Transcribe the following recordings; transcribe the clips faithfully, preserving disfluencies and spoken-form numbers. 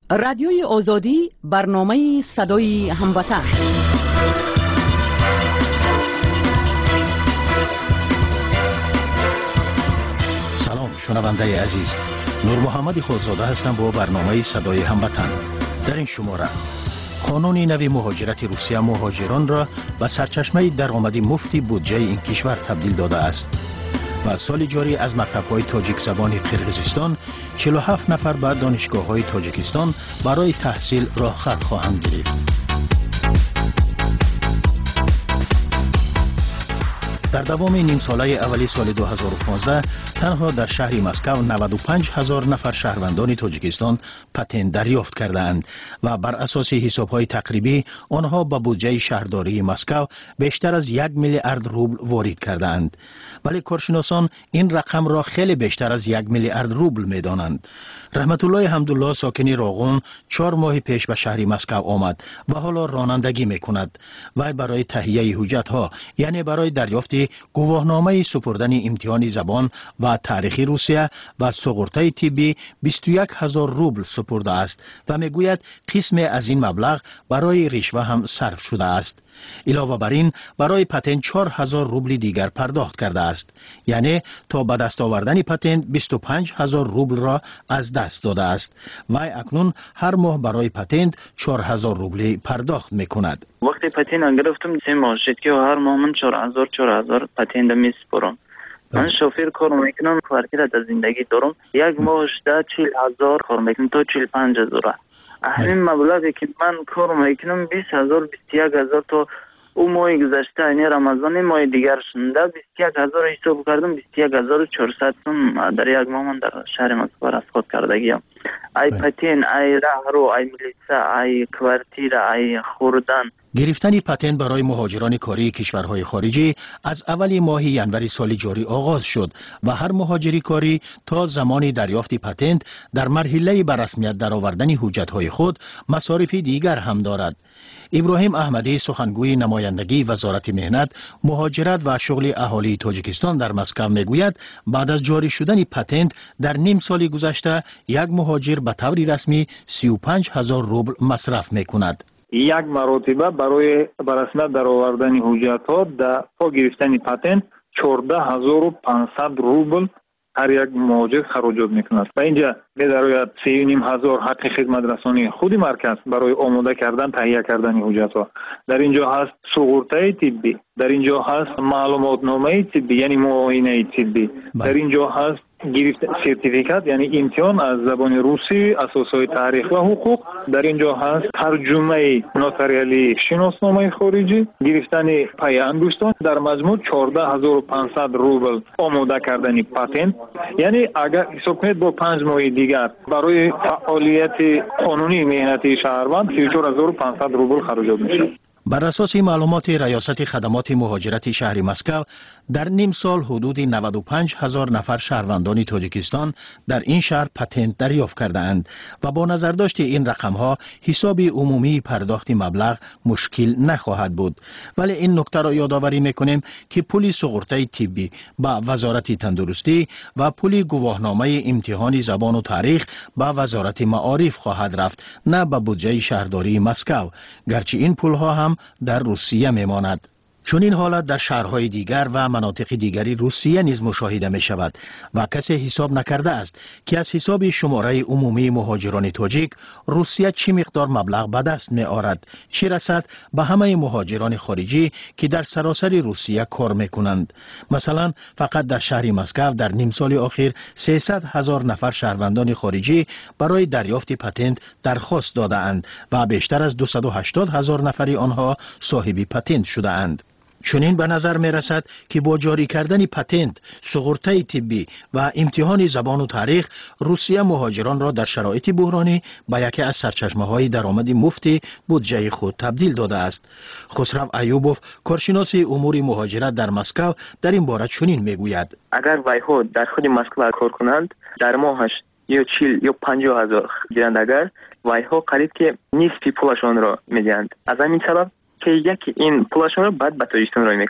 رادیوی آزادی برنامه صدای هموطن. سلام شنونده عزیز، نور محمد خودزاده هستم با برنامه صدای هموطن. در این شماره قانون نوی مهاجرت روسیه مهاجران را به سرچشمه درآمد مفتی بودجه این کشور تبدیل داده است و سال جاری از مکتب‌های تاجیک زبان قرقیزستان چهل و هفت نفر به دانشگاه‌های تاجیکستان برای تحصیل راه خط خواهند گرفت. در دوام نیم ساله اولی سال دو هزار و پانزده تنها در شهر مسکو نود و پنج هزار نفر شهروندان تاجیکستان پتنت دریافت کردند و بر اساس حساب‌های تقریبی آنها به بودجه شهرداری مسکو بیشتر از یک میلیارد روبل وارد کردند. ولی کارشناسان این رقم را خیلی بیشتر از یک میلیارد روبل می‌دانند. رحمت الله حمدالله ساکن راغون چهار ماه پیش به شهر مسکو آمد و حالا رانندگی می‌کند. وی برای تهیه حجت‌ها یعنی برای دریافت گواهنامه سپردن امتحان زبان و تاریخ روسیه و سقورته طبی بیست و یک هزار روبل سپرده است و میگوید قسم از این مبلغ برای رشوه هم صرف شده است. علاوه بر این برای پتنت چهار هزار روبل دیگر پرداخت کرده است، یعنی تا به دست آوردن پتنت بیست و پنج هزار روبل را از دست داده است. وی اکنون هر ماه برای پتنت چهار هزار روبل پرداخت میکند. وقتی پتنت گرفتم سه ماه شد که هر ماه من چهار هزار چهار هزار پتنت میسپرم. من شوفر کار میکنم، کوارتیر در زندگی دارم. یک ماه شده چهل هزار کار میکنم تا چهل و پنج هزار. همین مبلغی که من کار میکنم بیست هزار بیست و یک هزار تا او ماه گذشته این رمضان ماه دیگر شنده بیست و یک هزار حساب کردم. بیست و یک هزار و چهارصد در یک ماه من در شهر مسکو رصد کردگیم. ای پتین، ای راهرو، ای ملیسا، ای کوارتیر، ای خوردن. گرفتن پتنت برای مهاجران کاری کشورهای خارجی از اول ماه ینور سال جاری آغاز شد و هر مهاجری کاری تا زمان دریافت پتنت در مرحله به رسمیت درآوردن حجت‌های خود مصارف دیگر هم دارد. ابراهیم احمدی سخنگوی نمایندگی وزارت مهنت، مهاجرت و شغل اهالی تاجیکستان در مسکو میگوید بعد از جاری شدن پتنت در نیم سال گذشته یک مهاجر به طور رسمی سی و پنج هزار روبل مصرف میکند. یک مرتبه برای برسمیت در آوردن حجت‌ها در پا گرفتن پتنت چهارده هزار و پانصد روبل هر یک مهاجر خراجات میکند و اینجا می‌دراید سه و نیم هزار حق خدمت رسانی خود مرکز برای آماده کردن تهیه کردن حجت‌ها. در اینجا هست سقورته طبی، در اینجا هست معلومات نامه طبی یعنی معاینه طبی، در اینجا هست گرفت سرتیفیکات یعنی امتحان از زبان روسی، اساسهای تاریخ و حقوق، در اینجا هست ترجمه نوتاریالی شناسنامه خارجی، گرفتن پای انگشتان. در مجموع چهارده هزار و پانصد روبل آماده کردن پتنت. یعنی اگر حساب کنید با پنج ماه دیگر برای فعالیت قانونی مهنتی شهروند سی و چهار هزار و پانصد روبل خراجات میشه. بر اساس معلومات ریاست خدمات مهاجرت شهر مسکو در نیم سال حدود نود و پنج هزار نفر شهروندان تاجیکستان در این شهر پتنت دریافت کرده اند و با نظر داشت این رقم ها حساب عمومی پرداخت مبلغ مشکل نخواهد بود. ولی این نکته را یادآوری میکنیم که پول سقورته طبی با وزارت تندرستی و پول گواهنامه امتحان زبان و تاریخ با وزارت معارف خواهد رفت، نه به بودجه شهرداری مسکو، گرچه این پول ها هم در روسیه میماند. چون این حالت در شهرهای دیگر و مناطق دیگری روسیه نیز مشاهده می شود و کسی حساب نکرده است که از حساب شماره عمومی مهاجران تاجیک روسیه چی مقدار مبلغ به دست می آورد، چه رسد به همه مهاجران خارجی که در سراسر روسیه کار می کنند. مثلا فقط در شهر مسکو در نیم سال اخیر سیصد هزار نفر شهروندان خارجی برای دریافت پتنت درخواست داده اند و بیشتر از دویست و هشتاد هزار نفری آنها صاحب پتنت شده اند. چنین به نظر می رسد که با جاری کردن پتنت، سقورته طبی و امتحان زبان و تاریخ روسیه مهاجران را در شرایط بحرانی به یکی از سرچشمه‌های درآمد مفتی بودجه خود تبدیل داده است. خسرو ایوبوف کارشناس امور مهاجرت در مسکو در این باره چنین می گوید: اگر ویها در خود مسکو کار کنند در ماهش یا چهل یا پنجاه هزار گیرند، اگر ویها قریب که نصف پولشان را میدهند. از همین سبب که یکی این پولشان را بعد به تاجیکستان رای میکنند.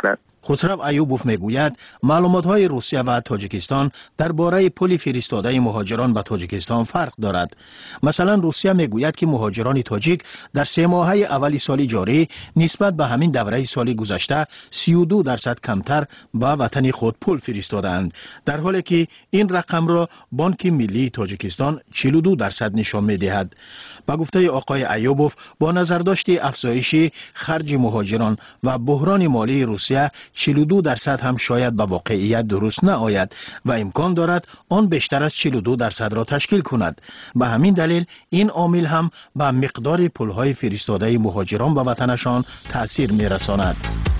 خسرو ایوبوف میگوید معلومات‌های روسیه و تاجیکستان درباره پل فرستاده مهاجران به تاجیکستان فرق دارد. مثلا روسیه میگوید که مهاجران تاجیک در سه ماهه اول سال جاری نسبت به همین دوره سال گذشته سی و دو درصد کمتر به وطن خود پول فرستادند، در حالی که این رقم را بانک ملی تاجیکستان چهل و دو درصد نشان می‌دهد. با گفته آقای ایوبوف با نظرداشت افزایش خرج مهاجران و بحران مالی روسیه چهل و دو درصد هم شاید به واقعیت درست نآید و امکان دارد آن بیشتر از چهل و دو درصد را تشکیل کند. به همین دلیل این عامل هم به مقدار پولهای فرستاده مهاجران به وطنشان تأثیر می‌رساند.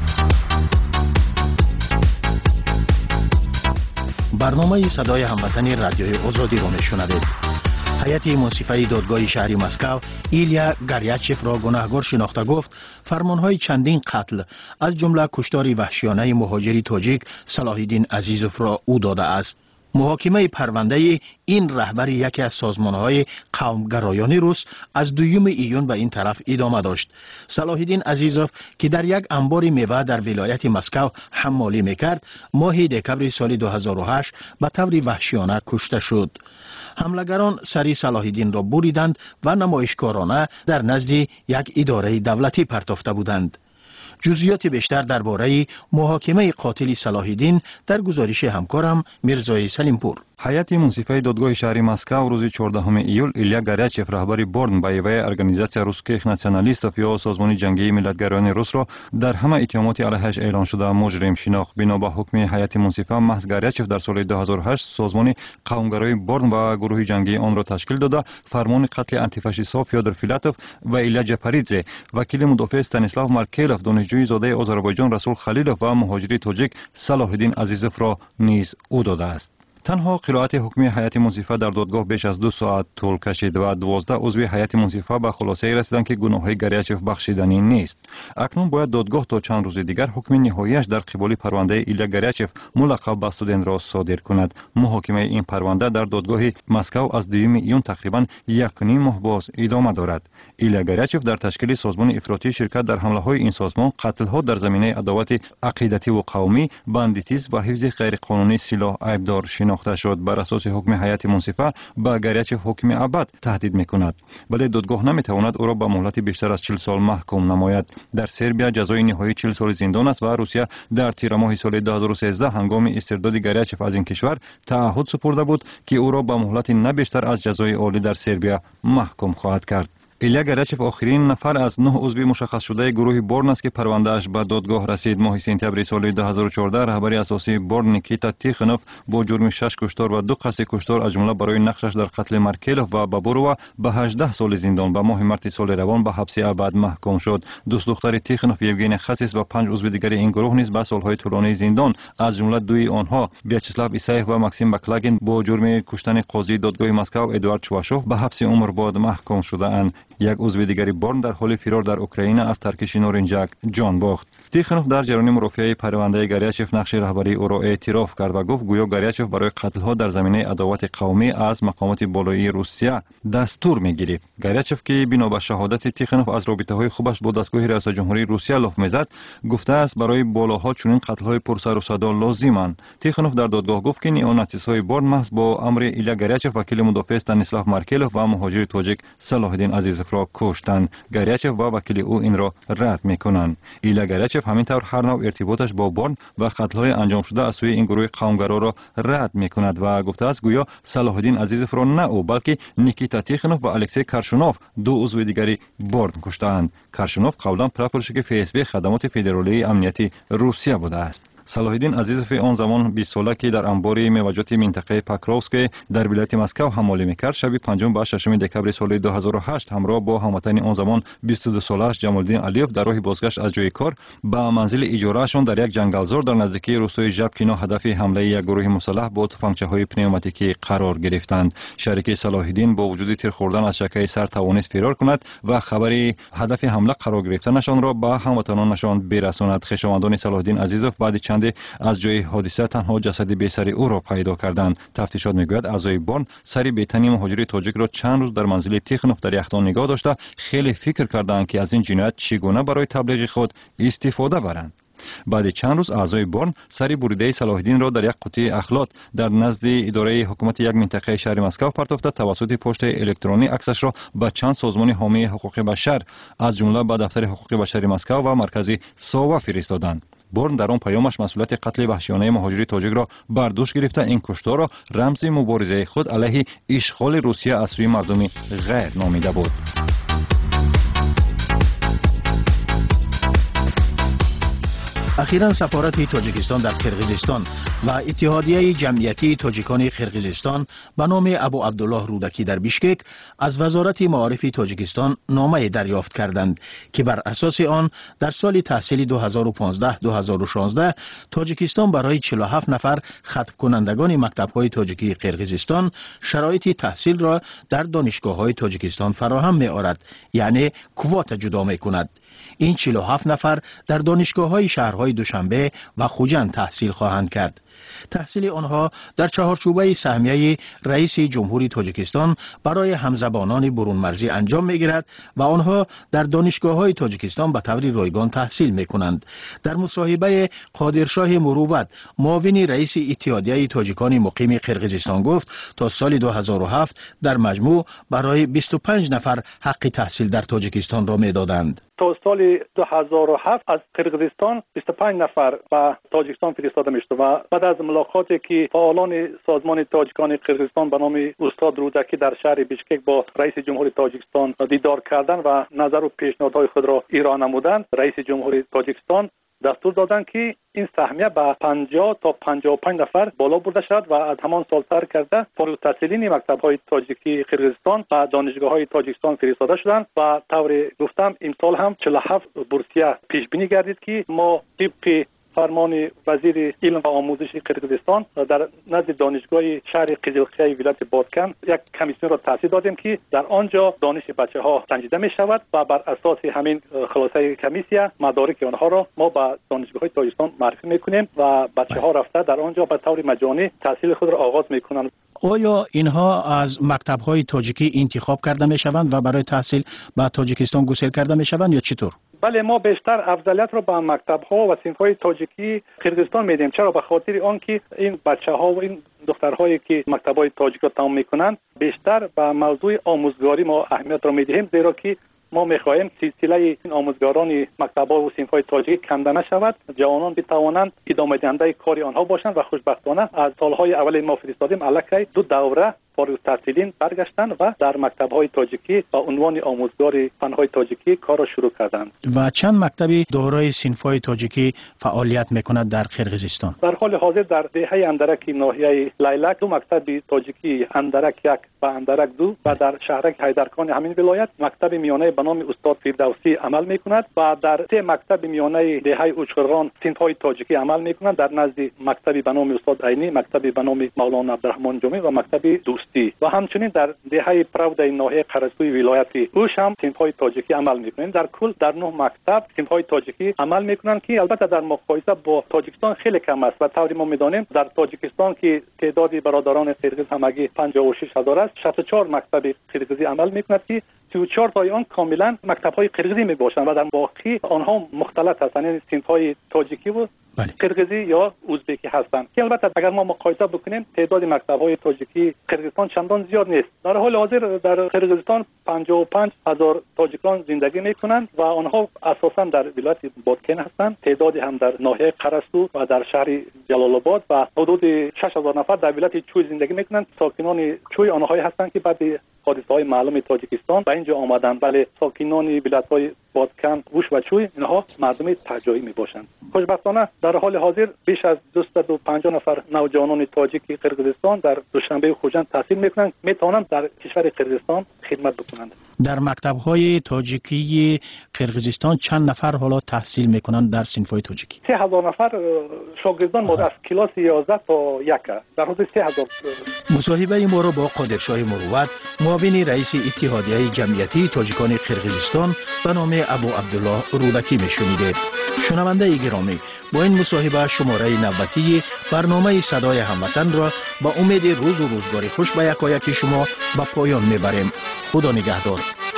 برنامه صدای هموطنی رادیوی آزادی را میشنوید. هیئت منصفه دادگاه شهری مسکو ایلیا گریاچف را گناهکار شناخته گفت فرمانهای چندین قتل از جمله کشتار وحشیانه مهاجری تاجیک صلاح الدین عزیزوف را او داده است. محاکمه پرونده این رهبر یکی از سازمانهای قومگرایان روس از دوم ایون به این طرف ادامه داشت. صلاح الدین عزیزوف که در یک انبار میوه در ولایت مسکو حمالی میکرد، ماه دکمبر سال دو هزار و هشت به طور وحشیانه کشته شد. حملگران سری صلاح الدین را بریدند و نمایشکارانه در نزد یک اداره دولتی پرتافته بودند. جزئیات بیشتر درباره محاکمه قاتل صلاح الدین در گزارش همکارم میرزای سلیمپور. هیئت منصفه دادگاه شهری مسکو روز چهاردهم ایول ایلیا گریاچف رهبر بورن به ایوه ارگانیزاسیا روسکیخ ناسیونالیستов یا سازمان جنگی ملتگرایان روس را در همه اتهامات علیهش اعلان شده مجرم شناخت. بنا به حکم هیئت منصفه محض گریاچف در سال دو هزار و هشت سازمان قومگرای بورن و گروه جنگی آن را تشکیل داده فرمان قتل آنتیفاشیست‌ها فیودور فیلاتوف و ایلیا جپاریدزه، وکیل مدافع استانیسلاو مارکلوف، دانشجوی زاده آذربایجان رسول خلیلوف و مهاجری تاجیک صلاح الدین عزیزوف را نیز او داده است. تنها قرائت حکمی هیئت منصفه در دادگاه بیش از دو ساعت طول کشید و دوازده عضو هیئت منصفه به خلاصه رسیدند که گناههای گریاچف بخشیدنی نیست. اکنون باید دادگاه تا چند روز دیگر حکم نهاییش در قبال پرونده ایلیا گریاچف ملقب به استودنت را صادر کند. محاکمه این پرونده در دادگاه مسکو از دوم ایون تقریبا یک و نیم ماه باز ادامه دارد. ایلیا گریاچف در تشکیل سازمان افراطی شرکت در حمله‌های این سازمان، قتل‌ها در زمینه عداوت عقیدتی و قومی، باندیتیسم و حفظ غیرقانونی سلاح عیبدار شناخته شد. بر اساس حکم هیئت منصفه به گریاچف حکم ابد تهدید میکند، ولی دادگاه نمیتواند او را به مهلت بیشتر از چهل سال محکوم نماید. در سربیا جزای نهایی چهل سال زندان است و روسیه در تیر ماه سال دو هزار و سیزده هنگام استرداد گریاچف از این کشور تعهد سپرده بود که او را به مهلت نه بیشتر از جزای عالی در سربیا محکوم خواهد کرد. ایلیا گریاچف آخرین نفر از نه عضو مشخص شده گروه بورن است که پروندهش به دادگاه رسید. ماه سپتامبر سال دو هزار و چهارده رهبر اساسی بورن نیکیتا تیخنوف با جرم شش کشتار و دو قصد کشتار از جمله برای نقشش در قتل مارکلوف و بابوروا به هجده سال زندان و ماه مارس سال روان به حبس ابد محکوم شد. دوست دختر تیخنوف یوگین خسیس و پنج عضو دیگر این گروه نیز به سالهای طولانی زندان از جمله دوی آنها ویاچسلاو ایسایف و ماکسیم بکلاگین با جرم کشتن قاضی دادگاه مسکو ادوارد چواشوف به حبس عمر بعد محکوم شده‌اند. یک عضو دیگری بورن در حال فرار در اوکراین از ترکش نورنجک جان باخت. تیخنوف در جریان مرافعه پرونده گریاچف نقش رهبری او را اعتراف کرد و گفت گویا گریاچف برای قتل‌ها در زمینه عداوت قومی از مقامات بالایی روسیه دستور می‌گیرد. گریاچف که بنا به شهادت تیخنوف از رابطه‌های خوبش با دستگاه ریاست جمهوری روسیه لاف می‌زد، گفته است برای بالاها چنین قتل‌های پرسر و صدا لازمند. تیخنوف در دادگاه گفت که نیوناتس‌های بورن محض با امر ایلیا گریاچف وکیل مدافع استانیسلاو مارکلوف و مهاجر تاجیک صلاح الدین عزیزوف را کشتند. گریاچف و وکیل او این را رد می‌کنند. ایلیا گریاچف همینطور هر نوع ارتباطش با بورن و قتل‌های انجام شده از سوی این گروه قومگرا را رد می‌کند و گفته است گویا صلاح الدین عزیزوف را نه او بلکه نیکیتا تیخنوف و الکسی کرشنوف دو عضو دیگری بورن کشتند. کرشنوف قبلا پرپرشک فی اس بی خدمات فدرالی امنیتی روسیه بوده است. صلاح الدین عزیزوف آن زمان بیست ساله که در انبار میوه‌جات منطقه پاکروفسک در ولایت مسکو حمالی میکرد، شب پنجم و ششم دکمبر سال دو هزار و هشت همراه با هموطن آن زمان بیست و دو سالش جمالدین علیوف در راه بازگشت از جای کار به منزل اجارهشان در یک جنگلزار در نزدیکی روستای ژبکینا هدف حمله یک گروه مسلح با تفنگچه‌های پنوماتیکی قرار گرفتند. شریک صلاح الدین با وجود تیر خوردن از شکه سر توانست فرار کند و خبری هدف حمله قرار گرفتنشان را به هموطنانشان برساند. خویشاوندان صلاح الدین عزیزوف بعد چند از جای حادثه تنها جسد بی‌سر او را پیدا کردند. تفتیشات میگوید اعضای بورن سری بی‌تنی مهاجر تاجیک را چند روز در منزل تیخنوف در یخدان نگاه داشته خیلی فکر کردند که از این جنایت چگونه برای تبلیغ خود استفاده برند. بعد چند روز اعضای بورن سری بریده صلاح الدین را در یک قوطی اخلاط در نزد اداره حکومت یک منطقه شهر مسکو پرتافته توسط پست الکترونی عکسش را به چند سازمان حامی حقوق بشر از جمله به دفتر حقوق بشر مسکو و مرکز ساوا فرستادند. بورن در آن پیامش مسئولیت قتل وحشیانه مهاجر تاجیک را بر دوش گرفته این کشتار را رمز مبارزه خود علیه اشغال روسیه از سوی مردم غیر نامیده بود. اخیراً سفارت تاجیکستان در قرقیزستان و اتحادیه جمعیتی تاجیکان قرقیزستان به نام ابو عبدالله رودکی در بیشکک از وزارت معارف تاجیکستان نامه دریافت کردند که بر اساس آن در سال تحصیلی دو هزار و پانزده دو هزار و شانزده تاجیکستان برای چهل و هفت نفر ختم کنندگان مکتب‌های تاجیکی قرقیزستان شرایط تحصیل را در دانشگاه‌های تاجیکستان فراهم می‌آورد، یعنی کوات جدا می‌کند. این چهل و هفت نفر در دانشگاه‌های شهرهای دوشنبه و خوجند تحصیل خواهند کرد. تحصیل آنها در چهارچوبه سهمیه رئیس جمهوری تاجیکستان برای همزبانان برون مرزی انجام می‌گیرد و آنها در دانشگاه‌های تاجیکستان به طور رایگان تحصیل می‌کنند. در مصاحبه قادرشاه مروت معاون رئیس اتحادیه تاجیکان مقیم قرقیزستان گفت تا سال دو هزار و هفت در مجموع برای بیست و پنج نفر حق تحصیل در تاجیکستان را می‌دادند. تا سال دو هزار و هفت از قرقیزستان بیست و پنج نفر به تاجیکستان فرستاده میشد و بعد از ملاقاتی که فعالان سازمان تاجیکان قرقیزستان به نام استاد رودکی در شهر بیشکک با رئیس جمهوری تاجیکستان دیدار کردند و نظر و پیشنهادهای خود را ارائه نمودند، رئیس جمهوری تاجیکستان دستور دادند که این سهمیه به پنجاه تا پنجاه و پنج نفر بالا برده شد و از همان سال سر کرده فارغ التحصیلین مکتب‌های تاجیکی قرقیزستان و دانشگاه‌های تاجیکستان فرستاده شدند و طور گفتم امسال هم چهل و هفت بورسیه پیش بینی گردید که ما طبق فرمان وزیر علم و آموزش قرقیزستان در نزد دانشگاه شهر قزلخیه ولایت بادکن یک کمیسیون را تأسیس دادیم که در آنجا دانش بچه‌ها سنجیده می شود و بر اساس همین خلاصه کمیسیون مدارک آنها را ما به دانشگاه‌های تاجیکستان معرفی می‌کنیم و بچه‌ها رفته در آنجا به طور مجانی تحصیل خود را آغاز می‌کنند. آیا اینها از مکتب‌های تاجیکی انتخاب کرده می‌شوند و برای تحصیل به تاجیکستان گسیل کرده می‌شوند یا چطور؟ بله، ما بیشتر افضلیت رو به مکتب‌ها و صنف‌های تاجیکی قرقیزستان میدیم. چرا؟ به خاطر آنکه این بچه‌ها و این دخترهایی که مکتب‌های تاجیک را تمام می‌کنند بیشتر به موضوع آموزگاری ما اهمیت را می‌دهیم، زیرا که ما می‌خواهیم سلسله این آموزگاران مکتب‌ها و صنف‌های تاجیکی کنده نشود، جوانان بتوانند ادامه دهنده کاری آنها باشند و خوشبختانه از سال‌های اول ما فرستادیم الکی دو دوره فارغ التحصیلین برگشتند و در مکتب‌های تاجیکی با عنوان آموزگار فن‌های تاجیکی کار را شروع کردند. و چند مکتبی دورای صنف‌های تاجیکی فعالیت می‌کند در قرقیزستان؟ در حال حاضر در دهه اندرک ناحیه لیلک دو مکتب تاجیکی، اندرک یک و اندرک دو و در شهرک حیدرخان همین ولایت مکتب میانه به نام استاد فردوسی عمل می‌کند و در سه مکتب میانه دهه اوچخرغان صنف‌های تاجیکی عمل می‌کنند، در نزد مکتبی به نام استاد عینی، مکتبی به نام مولانا عبدالرحمن جامی و مکتب دوستی و همچنین در دهه پراود ناحیه قرسوی ولایت اوش هم صنف‌های تاجیکی عمل می‌کنند. در کل در نه مکتب صنف‌های تاجیکی عمل می‌کنند که البته در مقایسه با تاجیکستان خیلی کم است و طوری ما می‌دانیم در تاجیکستان که تعداد برادران قرقیز همگی پنجاه و شش هزار است، شصت و چهار مکتب قرقیزی عمل می‌کند که سی و چهار تای آن کاملا مکتب‌های قرقیزی میباشند و در باقی آنها مختلط هستند، یعنی صنف‌های تاجیکی و قرقیزی یا ازبکی هستند که البته اگر ما مقایسه بکنیم تعداد مکتب‌های تاجیکی قرقیزستان چندان زیاد نیست. در حال حاضر در قرقیزستان پنجاه و پنج هزار تاجیکان زندگی میکنند و آنها اساساً در ولایت بادکن هستند، تعدادی هم در ناحیه قرسو و در شهر جلال آباد و حدود شش هزار نفر در ولایت چوی زندگی میکنند. ساکنان چوی آنهایی هستند که بعد حادثه‌های معلوم تاجیکستان به اینجا آمدند، ولی ساکنان ولایت‌های بادکن، ووش و چوی اینها مردم تاجایی میباشند. خوشبختانه در حال حاضر بیش از دویست و پنجاه نفر نوجوانان تاجیکی قرقیزستان در دوشنبه و خوجند تحصیل میکنند، میتوانند در کشور قرقیزستان خدمت بکنند. در مکتب‌های تاجیکی قرقیزستان چند نفر حالا تحصیل میکنند در صنف‌های تاجیکی؟ سه هزار نفر شاگردان ما از کلاس یازده تا یک در حدود سه هزار. مصاحبه ما را با قادرشاه مروت معاون رئیس اتحادیه جمعیتی تاجیکان قرقیزستان به نام ابو عبدالله رودکی میشنیدید. شنونده گرامی، با این مصاحبه شماره نوبتی برنامه صدای هموطن را با امید روز و روزگار خوش به یکایک شما به پایان میبریم. خدا نگهدار.